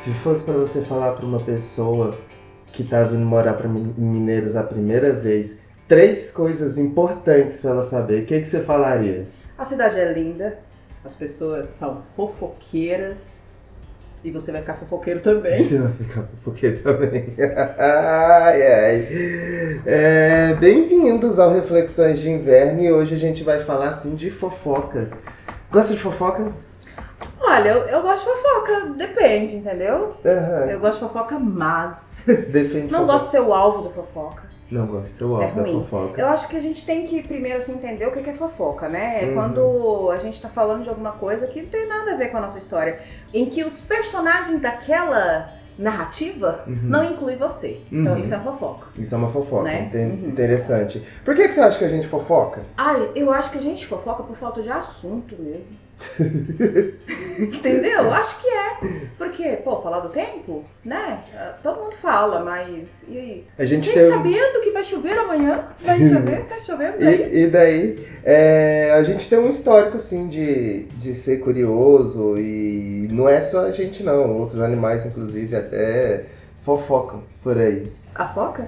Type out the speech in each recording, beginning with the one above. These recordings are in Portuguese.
Se fosse pra você falar pra uma pessoa que tá vindo morar em Mineiros a primeira vez, 3 coisas importantes pra ela saber, o que você falaria? A cidade é linda, as pessoas são fofoqueiras e você vai ficar fofoqueiro também. Você vai ficar fofoqueiro também. Ai, ai. Bem-vindos ao Reflexões de Inverno e hoje a gente vai falar assim de fofoca. Gosta de fofoca? Olha, eu gosto de fofoca, depende, entendeu? Uhum. Eu gosto de fofoca, mas Defende não fofoca. gosto de ser o alvo da fofoca. Não gosto de ser o É alvo da ruim. fofoca. Eu acho que a gente tem que primeiro assim, entender o que é fofoca, né? É Uhum. quando a gente tá falando de alguma coisa que não tem nada a ver com a nossa história. Em que os personagens daquela narrativa não incluem você. Então Uhum. isso é fofoca. Isso é uma fofoca, Né? Interessante. Por que você acha que a gente fofoca? Ai, eu acho que a gente fofoca por falta de assunto mesmo. Entendeu? Acho que é. Porque, pô, falar do tempo, né? Todo mundo fala, mas e aí? A gente Nem tem sabendo que vai chover amanhã. Vai chover, tá chovendo daí. E daí, a gente tem um histórico, sim, de ser curioso e não é só a gente, não. Outros animais, inclusive, até fofocam por aí. A foca?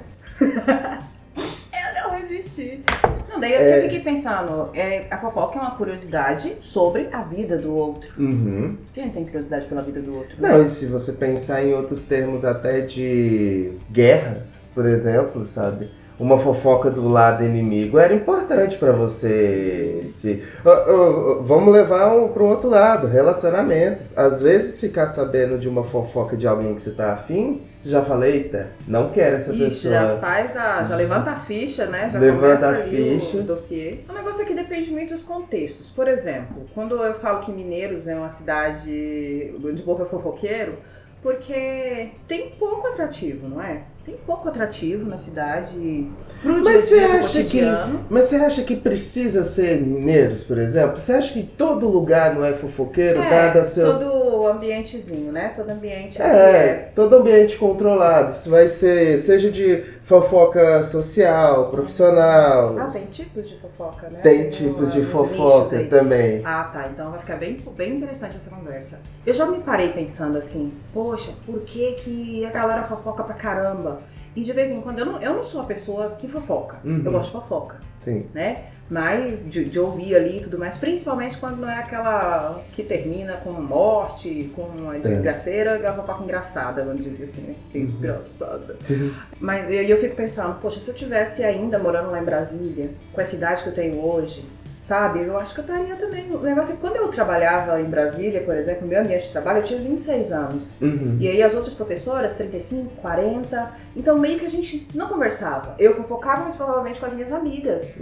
Eu não resisti. Não, daí eu fiquei pensando, a fofoca é uma curiosidade sobre a vida do outro. Uhum. Quem tem curiosidade pela vida do outro? Né? Não, e se você pensar em outros termos até de guerras, por exemplo, sabe? Uma fofoca do lado inimigo era importante pra você se... Vamos levar para um outro lado, relacionamentos. Às vezes ficar sabendo de uma fofoca de alguém que você tá afim, você já fala, eita, não quero essa pessoa. Já levanta a ficha, né? Já Levanta começa a ali ficha. o dossiê. O negócio aqui depende muito dos contextos. Por exemplo, quando eu falo que Mineiros é uma cidade onde o povo é fofoqueiro, porque tem pouco atrativo, não é? Tem pouco atrativo na cidade pro dia a dia, pro cotidiano. Mas você acha que precisa ser Mineiros, por exemplo? Você acha que todo lugar não é fofoqueiro, dado a seus... todo ambientezinho, né? Todo ambiente todo ambiente controlado. Isso vai ser, seja de fofoca social, profissional. Ah, tem tipos de fofoca, né? Tem tipos de fofoca também. Ah, tá. Então vai ficar bem interessante essa conversa. Eu já me parei pensando assim, poxa, por que a galera fofoca pra caramba? E de vez em quando, eu não sou a pessoa que fofoca. Eu gosto de fofoca, Sim. né? Mas de ouvir ali e tudo mais, principalmente quando não é aquela que termina com morte, com uma desgraceira, a fofoca engraçada, vamos dizer assim, né? Desgraçada. Mas eu fico pensando, poxa, se eu tivesse ainda morando lá em Brasília, com essa idade que eu tenho hoje, sabe? Eu acho que eu estaria também. O negócio é que quando eu trabalhava em Brasília, por exemplo, no meu ambiente de trabalho, eu tinha 26 anos. E aí as outras professoras, 35, 40. Então meio que a gente não conversava. Eu fofocava, mas provavelmente com as minhas amigas.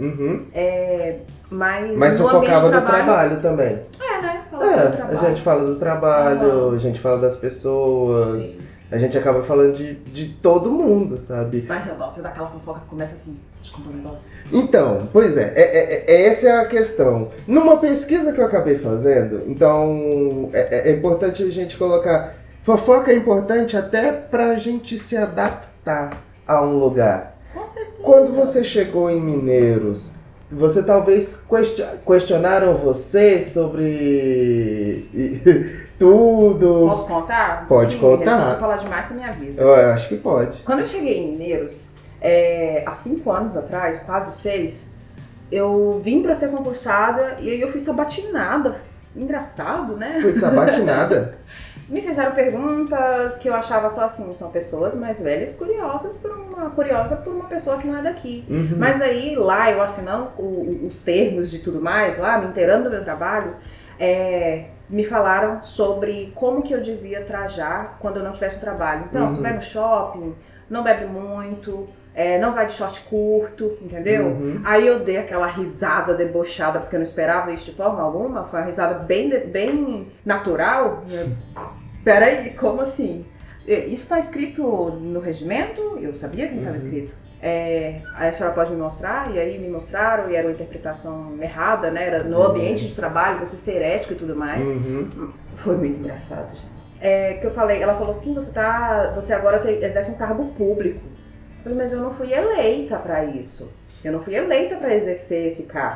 Mas no fofocava ambiente do trabalho também. né? Falava do trabalho. A gente fala do trabalho, a gente fala das pessoas. Sim. A gente acaba falando de todo mundo, sabe? Mas eu gosto daquela fofoca que começa assim, deixa eu contar um negócio. Então, pois essa é a questão. Numa pesquisa que eu acabei fazendo, então é importante a gente colocar... Fofoca é importante até pra gente se adaptar a um lugar. Com certeza. Quando você chegou em Mineiros, você talvez questionaram você sobre tudo. Posso contar? Pode contar. Se eu falar demais, você me avisa. Eu acho que pode. Quando eu cheguei em Mineiros, há 5 anos atrás, quase 6, eu vim pra ser concursada e aí eu fui sabatinada. Engraçado, né? Foi sabatinada? Me fizeram perguntas que eu achava só assim, são pessoas mais velhas curiosa por uma pessoa que não é daqui. Mas aí lá, eu assinando os termos de tudo mais, lá, me inteirando do meu trabalho, me falaram sobre como que eu devia trajar quando eu não tivesse um trabalho. Então, se vai no shopping, não bebe muito, não vai de short curto, entendeu? Aí eu dei aquela risada debochada, porque eu não esperava isso de forma alguma. Foi uma risada bem natural. Peraí, como assim? Isso tá escrito no regimento? Eu sabia que não estava escrito. Aí a senhora pode me mostrar? E aí me mostraram, e era uma interpretação errada, né? Era no ambiente de trabalho, você ser ético e tudo mais. Foi muito engraçado, gente. Que eu falei, ela falou assim, você agora exerce um cargo público. Eu falei, mas eu não fui eleita para isso. Eu não fui eleita para exercer esse cargo.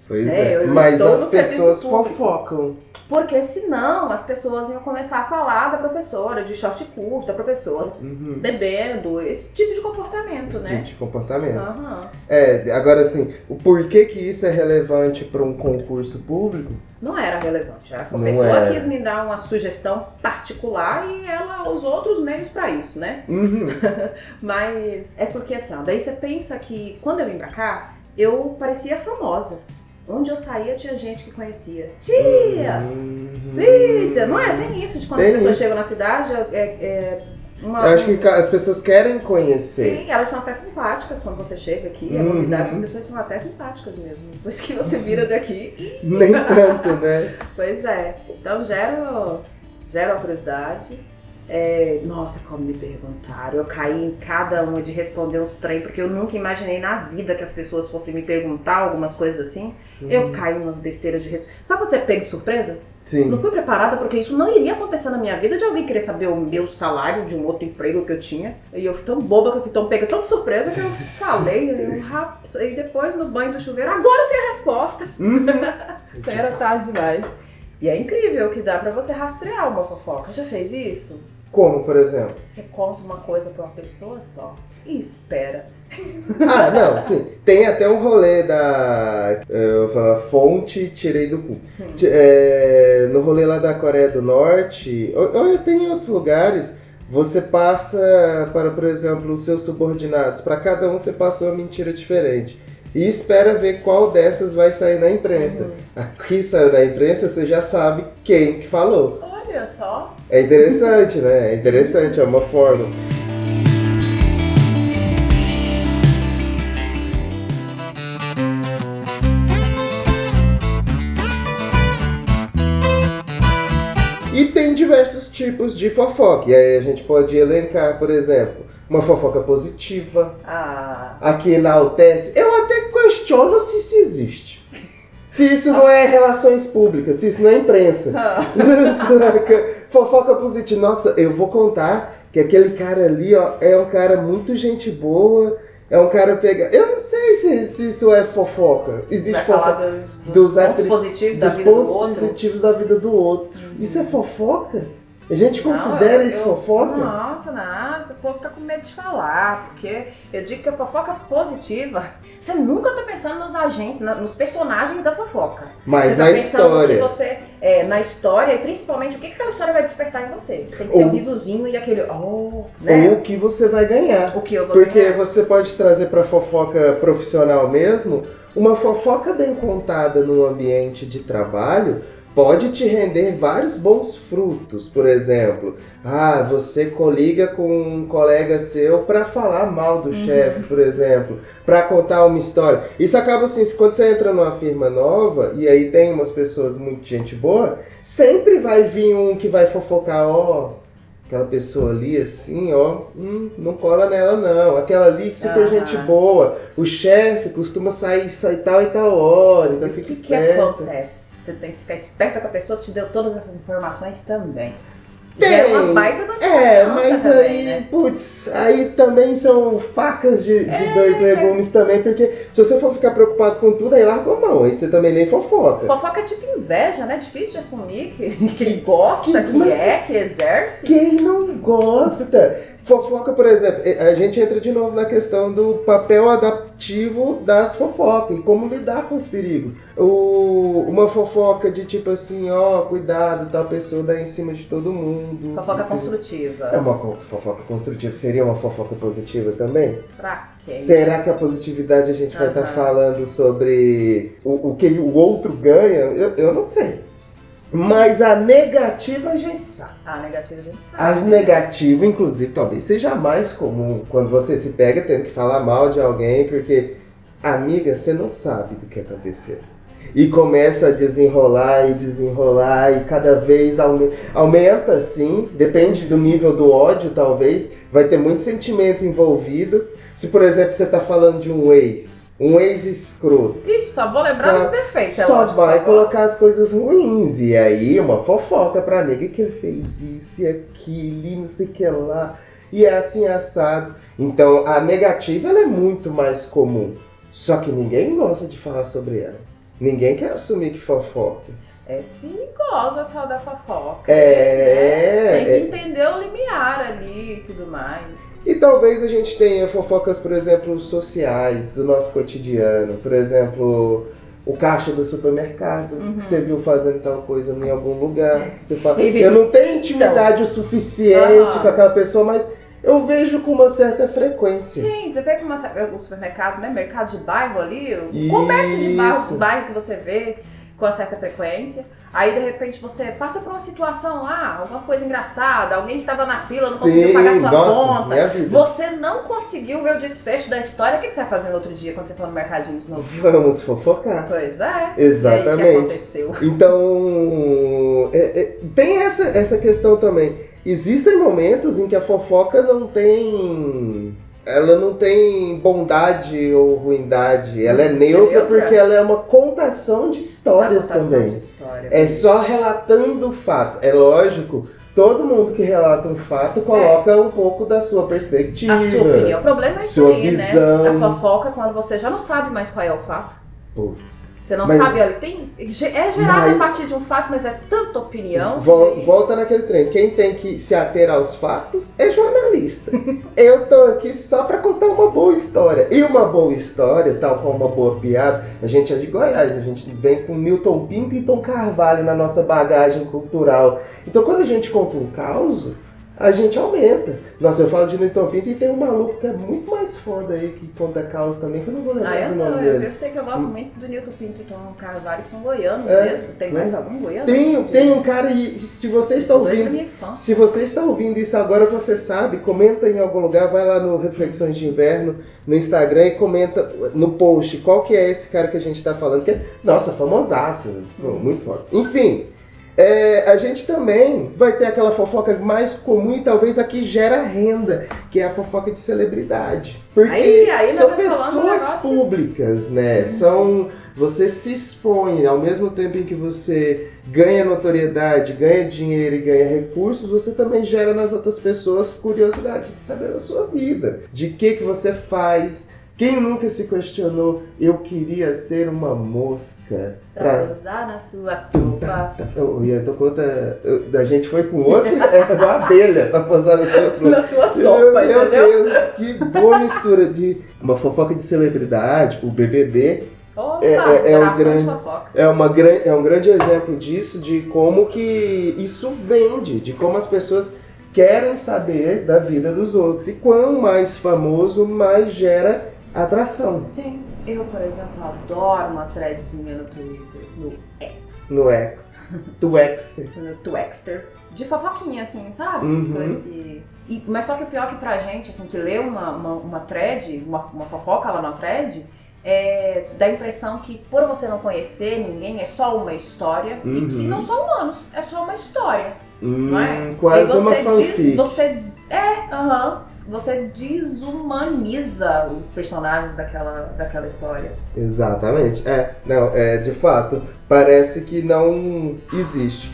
Pois mas estou as no pessoas serviço público. fofocam. Porque senão as pessoas iam começar a falar da professora, de short curto, da professora, bebendo, esse tipo de comportamento, né? Esse tipo de comportamento. Uhum. Agora assim, o porquê que isso é relevante para um concurso público? Não era relevante. A Não pessoa era. quis me dar uma sugestão particular e ela usou outros meios pra isso, né? Mas é porque assim, ó, daí você pensa que quando eu vim pra cá, eu parecia famosa. Onde eu saía tinha gente que conhecia. Tia! Lídia! Não é? Tem isso de quando as pessoas chegam na cidade. Eu acho que as pessoas querem conhecer. Sim, elas são até simpáticas quando você chega aqui. É novidade, as pessoas são até simpáticas mesmo. Depois que você vira daqui. Nem tanto, né? Pois é. Então gera a curiosidade. Nossa, como me perguntaram. Eu caí em cada uma de responder uns trem, porque eu nunca imaginei na vida que as pessoas fossem me perguntar algumas coisas assim. Eu caí umas besteiras de resposta. Sabe quando você é pego de surpresa? Sim. Não fui preparada porque isso não iria acontecer na minha vida de alguém querer saber o meu salário de um outro emprego que eu tinha. E eu fui tão boba que eu fui tão pega, tão de surpresa que eu falei. E depois no banho do chuveiro, agora eu tenho a resposta. Era tarde demais. E é incrível que dá pra você rastrear uma fofoca. Já fez isso? Como, por exemplo? Você conta uma coisa pra uma pessoa só e espera. Não, sim. Tem até um rolê eu vou falar fonte, tirei do cu. No rolê lá da Coreia do Norte, ou tem em outros lugares, você passa para, por exemplo, os seus subordinados. Para cada um você passa uma mentira diferente. E espera ver qual dessas vai sair na imprensa. Aqui saiu na imprensa, você já sabe quem que falou. Olha só. É interessante, né? É interessante, é uma forma. E tem diversos tipos de fofoca. E aí a gente pode elencar, por exemplo, uma fofoca positiva, a que enaltece. Eu até questiono se isso existe. Se isso não é relações públicas, se isso não é imprensa. Fofoca positiva. Nossa, eu vou contar que aquele cara ali, ó, é um cara muito gente boa. É um cara Eu não sei se isso é fofoca. Existe fofoca dos pontos positivos da vida do outro. Dos pontos positivos da vida do outro. Isso é fofoca? A gente considera isso fofoca? Nossa, o povo fica com medo de falar, porque eu digo que a fofoca positiva, você nunca tá pensando nos agentes, nos personagens da fofoca. Mas você tá na pensando história. Na história e principalmente o que aquela história vai despertar em você. Tem que ser um risozinho e aquele, né? Ou o que você vai ganhar. O que eu vou Porque ganhar. você pode trazer pra fofoca profissional mesmo, uma fofoca bem contada no ambiente de trabalho pode te render vários bons frutos. Por exemplo, você coliga com um colega seu para falar mal do chefe, por exemplo, para contar uma história. Isso acaba assim, quando você entra numa firma nova, e aí tem umas pessoas muito gente boa, sempre vai vir um que vai fofocar, aquela pessoa ali assim, não cola nela não. Aquela ali, super gente boa. O chefe costuma sair tal e tal hora, então fica esperto. O que acontece? Você tem que ficar esperta que a pessoa te deu todas essas informações também. Tem. É uma baita notificação. Mas também, aí, né? aí também são facas de dois legumes também, porque se você for ficar preocupado com tudo, aí larga a mão, aí você também nem fofoca. Fofoca é tipo inveja, né? Difícil de assumir que gosta, que exerce. Quem não gosta? Fofoca, por exemplo, a gente entra de novo na questão do papel adaptivo das fofocas e como lidar com os perigos. Uma fofoca de tipo assim, cuidado, tal pessoa dá em cima de todo mundo. Fofoca construtiva. É uma fofoca construtiva. Seria uma fofoca positiva também? Pra quê? Será que a positividade a gente vai estar falando sobre o que o outro ganha? Eu não sei. Mas a negativa a gente sabe. A negativa a gente sabe. A negativa, inclusive, talvez seja mais comum quando você se pega tendo que falar mal de alguém, porque, amiga, você não sabe do que aconteceu. E começa a desenrolar e cada vez aumenta, sim, depende do nível do ódio, talvez, vai ter muito sentimento envolvido. Se, por exemplo, você está falando de um ex-escroto. Isso, só vou lembrar dos defeitos. Só vai colocar as coisas ruins. E aí, uma fofoca pra amiga que ele fez isso e aquilo e não sei o que lá. E é assim, assado. Então, a negativa ela é muito mais comum. Só que ninguém gosta de falar sobre ela. Ninguém quer assumir que fofoca. É perigosa a tal da fofoca. É. Tem que entender o limiar ali e tudo mais. E talvez a gente tenha fofocas, por exemplo, sociais, do nosso cotidiano. Por exemplo, o caixa do supermercado, que você viu fazendo tal coisa em algum lugar. Você fala, eu não tenho intimidade o suficiente com aquela pessoa, mas eu vejo com uma certa frequência. Sim, você vê que o supermercado, né? Mercado de bairro ali, o comércio de bairro que você vê com uma certa frequência. Aí, de repente, você passa por uma situação lá, alguma coisa engraçada, alguém que estava na fila não conseguiu pagar sua conta. Minha vida. Você não conseguiu ver o desfecho da história. O que você vai fazer no outro dia quando você for no mercadinho de novo? Vamos fofocar. Pois é. Exatamente. E aí, o que aconteceu? Então, tem essa questão também. Existem momentos em que a fofoca não tem bondade ou ruindade. Ela é neutra porque ela é uma contação de histórias também. É só relatando fatos. É lógico, todo mundo que relata um fato coloca um pouco da sua perspectiva. A sua opinião. O problema é isso sua aí, visão. Né? A fofoca quando você já não sabe mais qual é o fato. Putz. Você não sabe, olha, é gerado a partir de um fato, mas é tanta opinião. Volta naquele trem. Quem tem que se ater aos fatos é jornalista. Eu tô aqui só pra contar uma boa história. E uma boa história, tal como uma boa piada, a gente é de Goiás, a gente vem com Newton Pinto e Tom Carvalho na nossa bagagem cultural. Então quando a gente conta um caos, a gente aumenta. Nossa, eu falo de Newton Pinto e tem um maluco que é muito mais foda aí, que conta causa também, que eu não vou lembrar do nome dele. Eu sei que eu gosto muito do Newton Pinto e Tom Carvalho, que são goianos mesmo. Tem mais algum goiano? Tem um cara, e se você está ouvindo isso agora, você sabe, comenta em algum lugar, vai lá no Reflexões de Inverno, no Instagram, e comenta no post qual que é esse cara que a gente tá falando, que é, nossa, famosaço, muito foda. Enfim, a gente também vai ter aquela fofoca mais comum e talvez a que gera renda, que é a fofoca de celebridade. Porque aí são pessoas públicas, né? Você se expõe, ao mesmo tempo em que você ganha notoriedade, ganha dinheiro e ganha recursos, você também gera nas outras pessoas curiosidade de saber da sua vida, de que você faz. Quem nunca se questionou, eu queria ser uma mosca pra usar na sua sopa. A gente foi com outra, uma abelha pra posar na sua sopa. Na sua sopa, meu Deus, que boa mistura de uma fofoca de celebridade, o BBB. É um grande exemplo disso, de como que isso vende, de como as pessoas querem saber da vida dos outros. E quanto mais famoso, mais gera atração. Sim. Eu, por exemplo, adoro uma threadzinha no Twitter, no X. No Twexter. De fofoquinha, assim, sabe? Essas coisas que... Mas só que o pior é que pra gente, assim, que lê uma thread, uma fofoca lá na thread, dá a impressão que por você não conhecer ninguém, é só uma história, e que não são humanos, é só uma história. Não é? Quase uma fanfic. Você desumaniza os personagens daquela história. Exatamente. De fato, parece que não existe.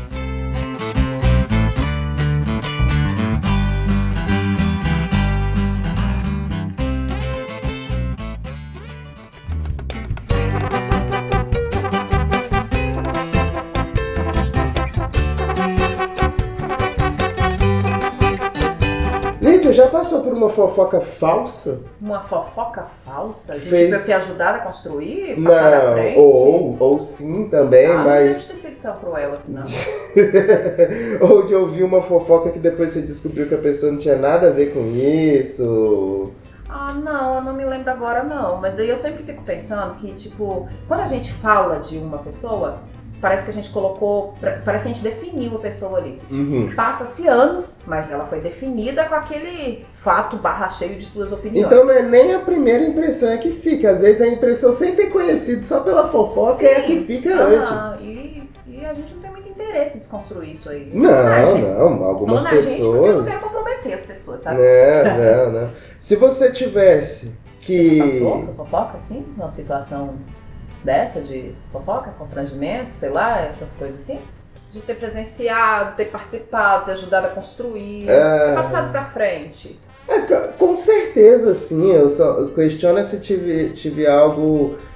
Já passou por uma fofoca falsa? Uma fofoca falsa? De tipo, ser ajudada a construir? Passar não, na frente? Ou sim também, mas... Não deve ter sido tão cruel assim, não. Ou de ouvir uma fofoca que depois você descobriu que a pessoa não tinha nada a ver com isso. Não, eu não me lembro agora não. Mas daí eu sempre fico pensando que, tipo, quando a gente fala de uma pessoa... Parece que a gente parece que a gente definiu a pessoa ali. Passa-se anos, mas ela foi definida com aquele fato cheio de suas opiniões. Então não é nem a primeira impressão que fica. Às vezes a impressão sem ter conhecido só pela fofoca é a que fica antes. E a gente não tem muito interesse em desconstruir isso aí. Não. Algumas pessoas... Porque eu não quero comprometer as pessoas, sabe? Não. Se você tivesse que... Você passou por fofoca, assim? Numa situação... dessa, de fofoca, constrangimento, sei lá, essas coisas assim? De ter presenciado, ter participado, ter ajudado a construir, ter passado pra frente. Com certeza, sim. Eu só questiono se tive algo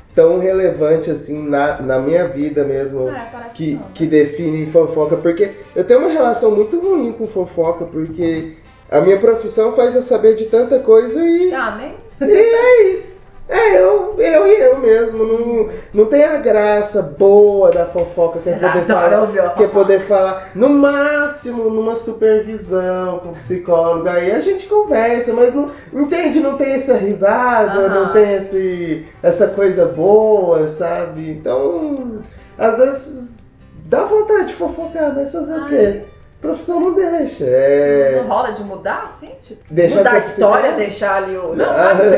tão relevante assim na minha vida mesmo, que define fofoca, porque eu tenho uma relação muito ruim com fofoca, porque a minha profissão faz eu saber de tanta coisa e é isso. Eu mesmo, não tem a graça boa da fofoca, quer poder falar, no máximo numa supervisão com psicólogo, aí a gente conversa, mas não tem essa risada, não tem essa coisa boa, sabe? Então, às vezes dá vontade de fofocar, mas fazer o quê? A profissão não deixa. Não rola de mudar, assim? Tipo, mudar a história, deixar ali o... Não,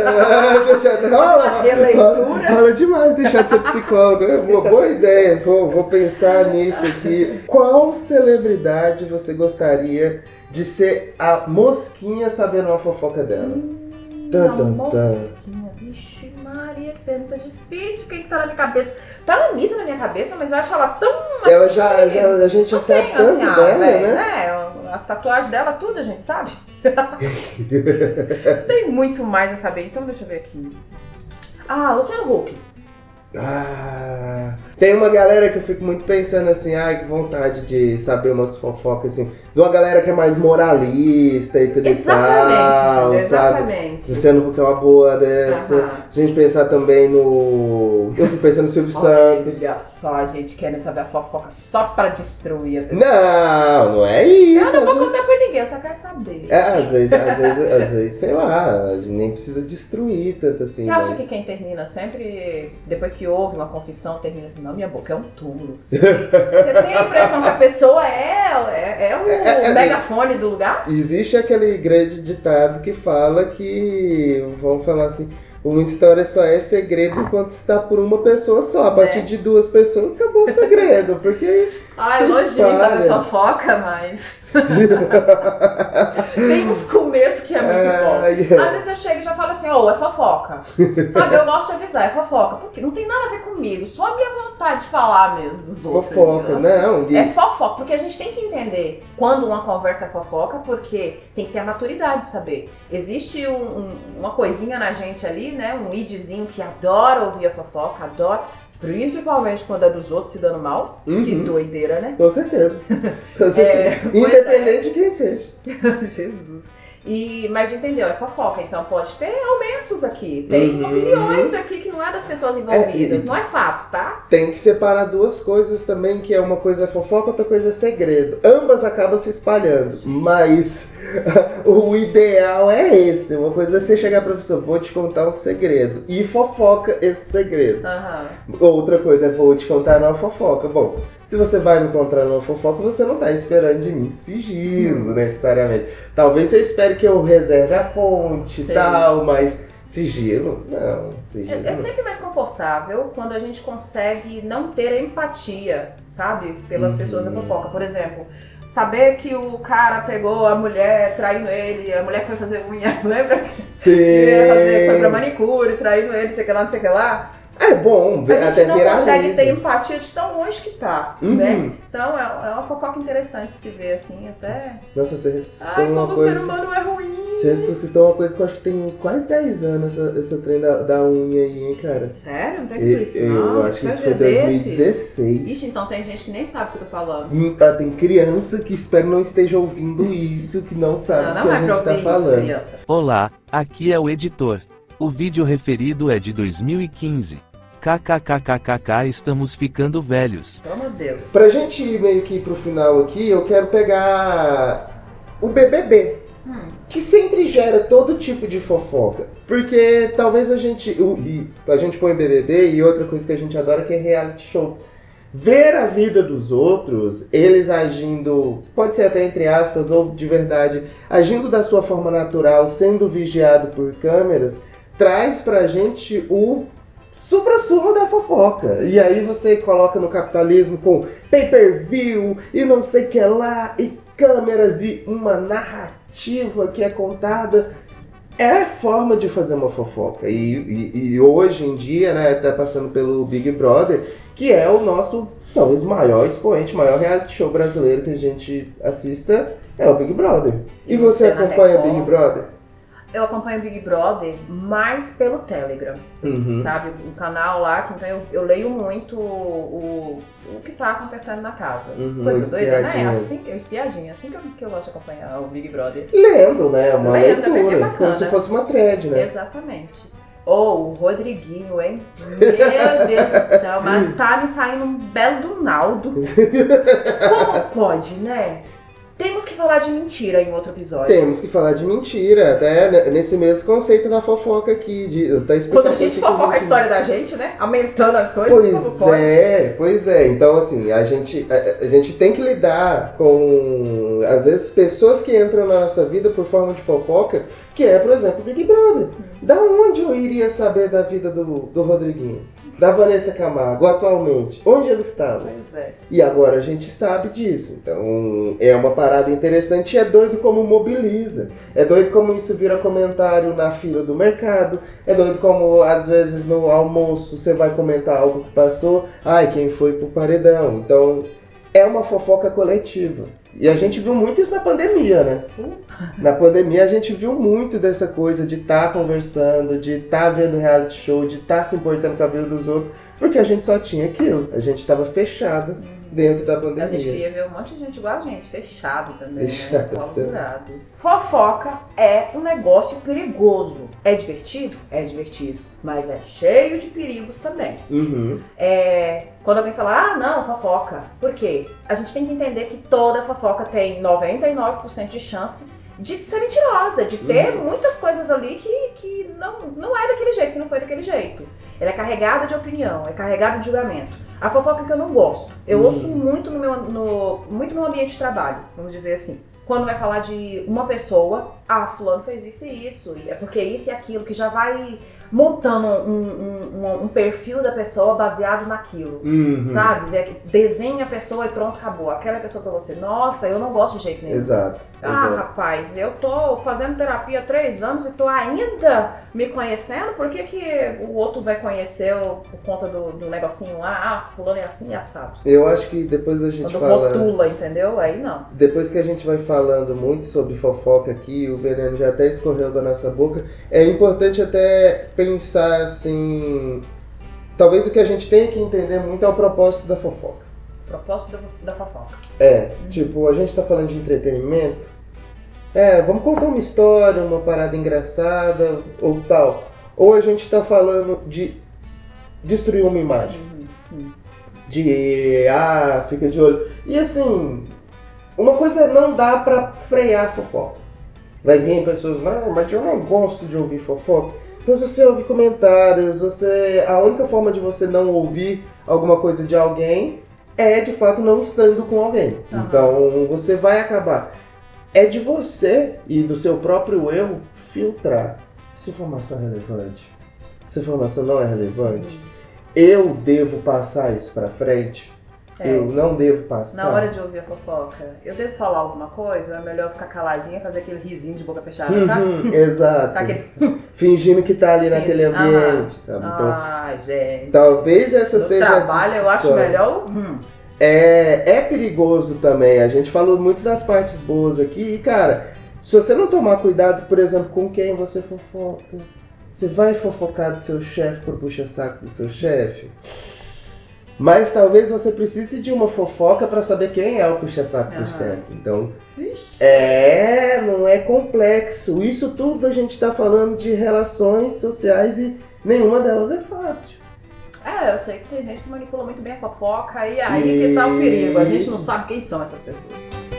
releitura. Rola demais deixar de ser psicólogo. É uma boa ideia. Vou pensar nisso aqui. Qual celebridade você gostaria de ser a mosquinha sabendo uma fofoca dela? Mosquinha, vixe Maria, que pergunta difícil. Quem que tá na minha cabeça? Tá a Anitta na minha cabeça, mas eu acho ela tão assim... A gente já sabe tanto dela, né? As tatuagens dela, tudo a gente sabe. Tem muito mais a saber, então deixa eu ver aqui. Luciano Huck. Tem uma galera que eu fico muito pensando assim, que vontade de saber umas fofocas assim, de uma galera que é mais moralista e tudo e tal, exatamente. Sabe? Luciano Huck é uma boa dessa. Se a gente pensar também no... Eu fico pensando no Silvio Santos. Olha só, a gente querendo saber a fofoca só pra destruir a pessoa. Não é isso. Eu não vou contar pra ninguém, eu só quero saber. Às vezes, sei lá, a gente nem precisa destruir tanto assim. Você acha que quem termina sempre, depois que ouve uma confissão, termina assim, não, minha boca é um túmulo. Você tem a impressão que a pessoa é o megafone do lugar? Existe aquele grande ditado que fala que, vamos falar assim, uma história só é segredo enquanto está por uma pessoa só. A partir de duas pessoas acabou o segredo, porque longe de mim fazer fofoca, mas... Tem uns começos que é muito bom. Às vezes eu chego e já falo assim, é fofoca. Sabe, eu gosto de avisar, é fofoca. Porque não tem nada a ver comigo, só a minha vontade de falar mesmo dos outros. Fofoca, não. É fofoca, porque a gente tem que entender quando uma conversa é fofoca, porque tem que ter a maturidade de saber. Existe uma coisinha na gente ali, né, um idzinho que adora ouvir a fofoca, adora... Principalmente quando é dos outros se dando mal. Que doideira, né? Com certeza. Independente de quem seja. Jesus. Mas entendeu? É fofoca. Então pode ter aumentos aqui. Tem opiniões aqui que não é das pessoas envolvidas. Não é fato, tá? Tem que separar duas coisas também, que é uma coisa é fofoca, outra coisa é segredo. Ambas acabam se espalhando. Mas o ideal é esse. Uma coisa é você chegar pra pessoa, vou te contar um segredo. E fofoca esse segredo. Outra coisa é, vou te contar uma fofoca. Bom, se você vai me contar uma fofoca, você não tá esperando de mim sigilo, necessariamente. Talvez você espere que eu reserve a fonte e tal, mas sigilo, não. Sigilo é sempre mais confortável quando a gente consegue não ter empatia, sabe? Pelas pessoas da fofoca. Por exemplo, saber que o cara pegou a mulher, traindo ele, a mulher que foi fazer unha, lembra? Sim. Foi pra manicure, traindo ele, sei que lá, não sei que lá. É bom, a gente não consegue ter empatia de tão longe que tá, né? Então é uma fofoca interessante de se ver assim, até... Nossa, você ressuscitou uma coisa... o ser humano é ruim. Você ressuscitou uma coisa que eu acho que tem quase 10 anos, essa trem da unha aí, hein, cara? Sério? Não tem tudo isso, não? Eu acho que isso foi 2016. Ixi, então tem gente que nem sabe o que eu tô falando. Tem criança que espero não esteja ouvindo isso, que não sabe o que a gente tá falando. Criança. Olá, aqui é o editor. O vídeo referido é de 2015. KKKKKK, estamos ficando velhos. Oh, meu Deus. Pra gente ir meio que ir pro final aqui, eu quero pegar o BBB. Que sempre gera todo tipo de fofoca. Porque talvez a gente põe o BBB e outra coisa que a gente adora que é reality show. Ver a vida dos outros, eles agindo, pode ser até entre aspas, ou de verdade, agindo da sua forma natural, sendo vigiado por câmeras, traz pra gente o supra-sumo da fofoca. E aí você coloca no capitalismo com pay-per-view e não sei o que lá, e câmeras e uma narrativa que é contada. É a forma de fazer uma fofoca. E hoje em dia, né, tá passando pelo Big Brother, que é o nosso, talvez, maior expoente, maior reality show brasileiro que a gente assista, é o Big Brother. E você acompanha o Big Brother? Eu acompanho o Big Brother mais pelo Telegram, sabe? Um canal lá, que então eu leio muito o que tá acontecendo na casa. Coisa doida, né? Assim, espiadinha, assim que eu gosto de acompanhar o Big Brother. Lendo, né? Uma Lendo, leitura, é bacana. como se fosse uma thread, né? Exatamente. O Rodriguinho, hein? Meu Deus do céu, mas tá me saindo um belo do Naldo. Como pode, né? Temos que falar de mentira em outro episódio. Temos que falar de mentira, até nesse mesmo conceito da fofoca aqui. Tá quando a gente fofoca a história da gente, né? Aumentando as coisas, Pois é. Então, assim, a gente tem que lidar com, às vezes, pessoas que entram na nossa vida por forma de fofoca, que é, por exemplo, o Big Brother. Da onde eu iria saber da vida do Rodriguinho? Da Vanessa Camargo, atualmente? Onde ele estava? Pois é. E agora a gente sabe disso. Então, é uma parada interessante e é doido como mobiliza. É doido como isso vira comentário na fila do mercado. É doido como, às vezes, no almoço você vai comentar algo que passou. Ai, quem foi pro paredão? Então, é uma fofoca coletiva. E a gente viu muito isso na pandemia, né? Na pandemia a gente viu muito dessa coisa de estar conversando, de estar vendo reality show, de estar se importando com a vida dos outros, porque a gente só tinha aquilo. A gente estava fechado dentro da pandemia. A gente queria ver um monte de gente igual a gente, fechado também, né? Clausurado. Fofoca é um negócio perigoso. É divertido? É divertido. Mas é cheio de perigos também. Quando alguém fala, não, fofoca. Por quê? A gente tem que entender que toda fofoca tem 99% de chance de ser mentirosa, de ter muitas coisas ali que não é daquele jeito, que não foi daquele jeito. Ela é carregada de opinião, é carregada de julgamento. A fofoca que eu não gosto. Eu ouço muito muito no ambiente de trabalho, vamos dizer assim. Quando vai falar de uma pessoa, fulano fez isso e isso, e é porque isso e aquilo, que já vai montando um perfil da pessoa baseado naquilo, sabe? Desenha a pessoa e pronto, acabou. Aquela pessoa pra você, nossa, eu não gosto de jeito nenhum. Exato. Rapaz, eu tô fazendo terapia há 3 anos e tô ainda me conhecendo, por que o outro vai conhecer por conta do negocinho lá, fulano é assim e assado? Eu acho que depois da gente quando rotula, entendeu? Aí não. Depois que a gente vai falando muito sobre fofoca aqui, o veneno já até escorreu da nossa boca, é importante até pensar assim, talvez o que a gente tenha que entender muito é o propósito da fofoca. Propósito da fofoca. Tipo, a gente tá falando de entretenimento, vamos contar uma história, uma parada engraçada ou tal. Ou a gente tá falando de destruir uma imagem. Fica de olho. E assim, uma coisa não dá pra frear a fofoca. Vai vir pessoas, mas eu não gosto de ouvir fofoca. Mas você ouve comentários, a única forma de você não ouvir alguma coisa de alguém é de fato não estando com alguém. Então você vai acabar. É de você e do seu próprio erro filtrar. Essa informação é relevante? Essa informação não é relevante? Eu devo passar isso pra frente? Eu não devo passar? Na hora de ouvir a fofoca, eu devo falar alguma coisa? Ou é melhor ficar caladinha e fazer aquele risinho de boca fechada, sabe? Exato. Fingindo que tá ali naquele ambiente, sabe? Então, gente. Talvez essa seja a trabalho, eu acho melhor... É perigoso também. A gente falou muito das partes boas aqui. E, cara, se você não tomar cuidado, por exemplo, com quem você fofoca, você vai fofocar do seu chefe por puxa-saco do seu chefe? Mas talvez você precise de uma fofoca pra saber quem é o puxa-saco do chefe. Então, não é complexo. Isso tudo a gente tá falando de relações sociais e nenhuma delas é fácil. Eu sei que tem gente que manipula muito bem a fofoca e aí que tá o perigo. A gente não sabe quem são essas pessoas.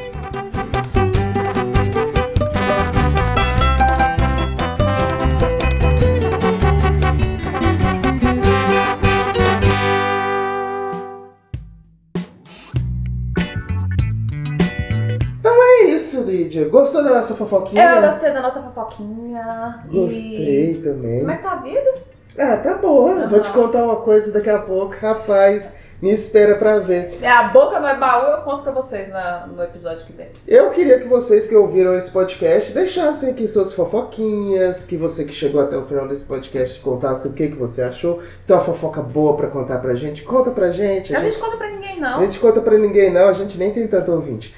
Lídia, gostou da nossa fofoquinha? Eu gostei da nossa fofoquinha. Gostei também. Como é que tá a vida? Tá boa. Vou te contar uma coisa daqui a pouco. Rapaz, Me espera pra ver. A boca não é baú, eu conto pra vocês no episódio que vem. Eu queria que vocês que ouviram esse podcast deixassem aqui suas fofoquinhas, que você que chegou até o final desse podcast contasse o que você achou. Se tem uma fofoca boa pra contar pra gente, conta pra gente. A gente conta pra ninguém, não. A gente conta pra ninguém, não. A gente nem tem tanto ouvinte.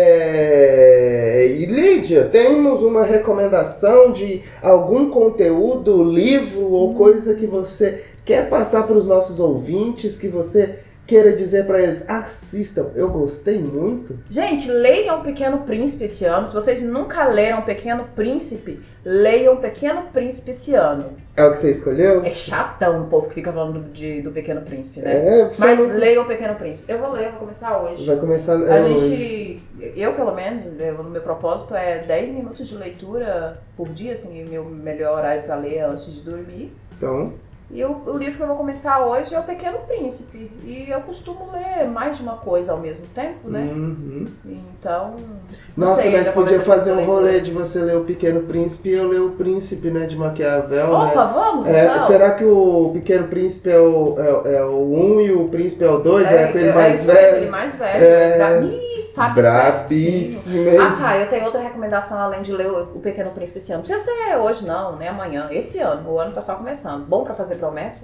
E Lídia, temos uma recomendação de algum conteúdo, livro ou coisa que você quer passar para os nossos ouvintes, que você queira dizer para eles, assistam, eu gostei muito. Gente, leiam Pequeno Príncipe esse ano. Se vocês nunca leram Pequeno Príncipe, leiam Pequeno Príncipe esse ano. É o que você escolheu? É chatão o povo que fica falando do Pequeno Príncipe, né? Mas leiam Pequeno Príncipe. Eu vou começar hoje. Vai começar hoje. Eu, pelo menos, o meu propósito é 10 minutos de leitura por dia, assim, meu melhor horário para ler antes de dormir. Então... E o livro que eu vou começar hoje é O Pequeno Príncipe. E eu costumo ler mais de uma coisa ao mesmo tempo, né? Uhum. Então... Nossa, mas podia fazer um rolê de você ler O Pequeno Príncipe e eu ler O Príncipe, né, de Maquiavel. Opa, né? vamos então? Será que o Pequeno Príncipe é o 1 e o Príncipe é o 2? É aquele mais velho? Ele mais velho. Sabe brabíssimo. Certinho. Ah, tá. Eu tenho outra recomendação além de ler O Pequeno Príncipe esse ano. Não precisa ser hoje, não, nem amanhã. Esse ano. O ano tá só começando. Bom pra fazer promessa.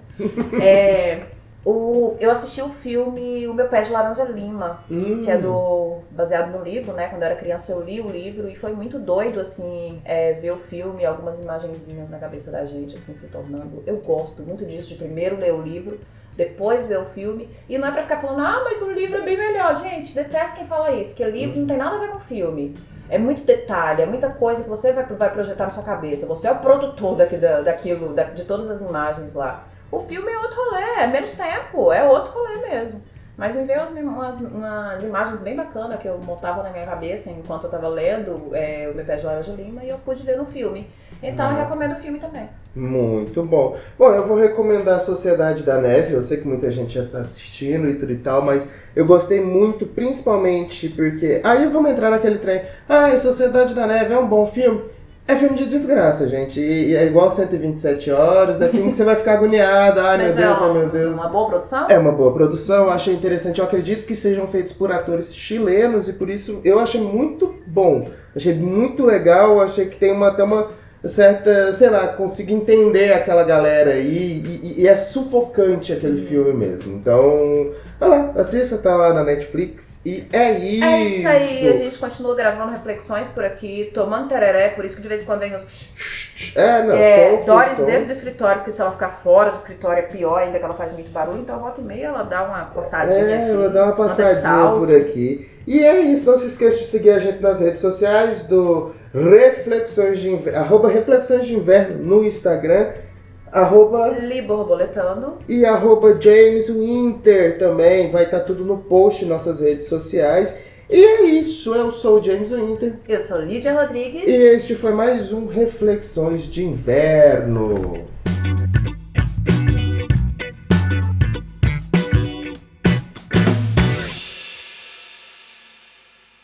Eu assisti o filme O Meu Pé de Laranja Lima, que é baseado no livro, né? Quando eu era criança eu li o livro e foi muito doido, assim, ver o filme, algumas imagenzinhas na cabeça da gente, assim, se tornando... Eu gosto muito disso, de primeiro ler o livro, depois ver o filme. E não é pra ficar falando, mas o livro é bem melhor. Gente, detesto quem fala isso, que o livro não tem nada a ver com o filme. É muito detalhe, é muita coisa que você vai projetar na sua cabeça. Você é o produtor de todas as imagens lá. O filme é outro rolê, é menos tempo, é outro rolê mesmo. Mas me veio umas imagens bem bacanas que eu montava na minha cabeça enquanto eu tava lendo O Meu Pé de Laranja Lima e eu pude ver no filme. Então eu recomendo o filme também. Muito bom. Bom, eu vou recomendar a Sociedade da Neve. Eu sei que muita gente já tá assistindo e tudo e tal, mas eu gostei muito, principalmente porque... Aí vamos entrar naquele trem. Sociedade da Neve é um bom filme? É filme de desgraça, gente. E é igual 127 horas, é filme que você vai ficar agoniado. Meu Deus. Uma boa produção? É uma boa produção, eu achei interessante. Eu acredito que sejam feitos por atores chilenos e por isso eu achei muito bom. Achei muito legal, achei que tem até uma certa, sei lá, consigo entender aquela galera aí e é sufocante aquele filme mesmo. Então, vai lá, assista, tá lá na Netflix e é isso. É isso aí, a gente continua gravando reflexões por aqui, tomando tereré, por isso que de vez em quando vem os... Doris dentro do escritório, porque se ela ficar fora do escritório é pior ainda, que ela faz muito barulho, então volta e meia ela dá uma passadinha aqui. Ela dá uma passadinha por aqui. E é isso, não se esqueça de seguir a gente nas redes sociais do Reflexões de Inverno, @Reflexões de Inverno no Instagram, @Liborboletando e @James Winter também, vai estar tudo no post em nossas redes sociais. E é isso, eu sou o James Winter. Eu sou Lídia Rodrigues. E este foi mais um Reflexões de Inverno.